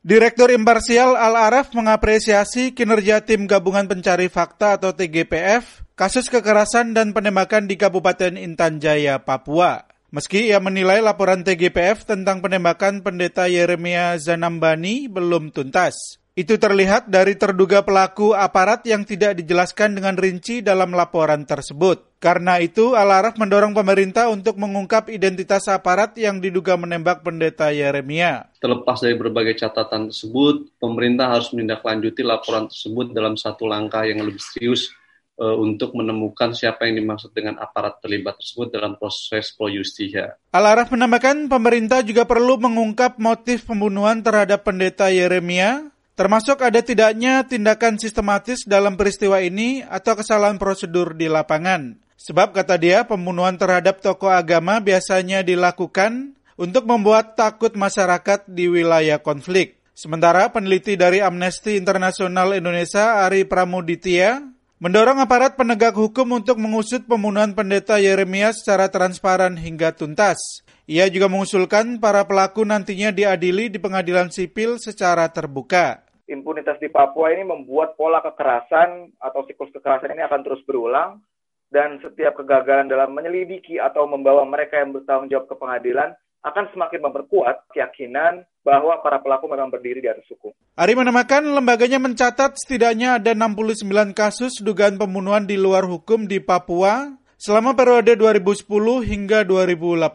Direktur Imparsial Al-Araf mengapresiasi kinerja Tim Gabungan Pencari Fakta atau TGPF kasus kekerasan dan penembakan di Kabupaten Intan Jaya, Papua. Meski ia menilai laporan TGPF tentang penembakan Pendeta Yeremia Zanambani belum tuntas. Itu terlihat dari terduga pelaku aparat yang tidak dijelaskan dengan rinci dalam laporan tersebut. Karena itu, Al-Araf mendorong pemerintah untuk mengungkap identitas aparat yang diduga menembak Pendeta Yeremia. Terlepas dari berbagai catatan tersebut, pemerintah harus menindaklanjuti laporan tersebut dalam satu langkah yang lebih serius untuk menemukan siapa yang dimaksud dengan aparat terlibat tersebut dalam proses pro justia. Al-Araf menambahkan pemerintah juga perlu mengungkap motif pembunuhan terhadap Pendeta Yeremia, termasuk ada tidaknya tindakan sistematis dalam peristiwa ini atau kesalahan prosedur di lapangan. Sebab kata dia, pembunuhan terhadap tokoh agama biasanya dilakukan untuk membuat takut masyarakat di wilayah konflik. Sementara peneliti dari Amnesty International Indonesia, Ari Pramuditya, mendorong aparat penegak hukum untuk mengusut pembunuhan Pendeta Yeremia secara transparan hingga tuntas. Ia juga mengusulkan para pelaku nantinya diadili di pengadilan sipil secara terbuka. Impunitas di Papua ini membuat pola kekerasan atau siklus kekerasan ini akan terus berulang, dan setiap kegagalan dalam menyelidiki atau membawa mereka yang bertanggung jawab ke pengadilan akan semakin memperkuat keyakinan bahwa para pelaku memang berdiri di atas hukum. Ari menambahkan lembaganya mencatat setidaknya ada 69 kasus dugaan pembunuhan di luar hukum di Papua selama periode 2010 hingga 2018.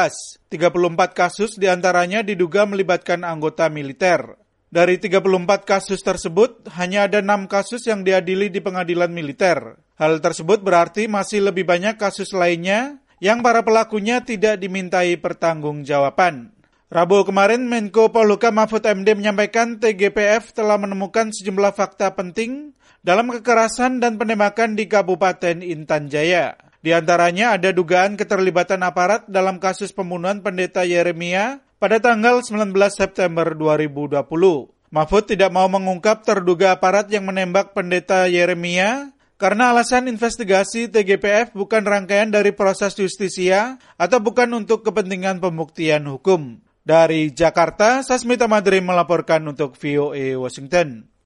34 kasus diantaranya diduga melibatkan anggota militer. Dari 34 kasus tersebut, hanya ada 6 kasus yang diadili di pengadilan militer. Hal tersebut berarti masih lebih banyak kasus lainnya yang para pelakunya tidak dimintai pertanggungjawaban. Rabu kemarin, Menko Polhukam Mahfud MD menyampaikan TGPF telah menemukan sejumlah fakta penting dalam kekerasan dan penembakan di Kabupaten Intan Jaya. Di antaranya ada dugaan keterlibatan aparat dalam kasus pembunuhan Pendeta Yeremia pada tanggal 19 September 2020. Mahfud tidak mau mengungkap terduga aparat yang menembak Pendeta Yeremia karena alasan investigasi TGPF bukan rangkaian dari proses justisia atau bukan untuk kepentingan pembuktian hukum. Dari Jakarta, Sasmita Madri melaporkan untuk VOA Washington.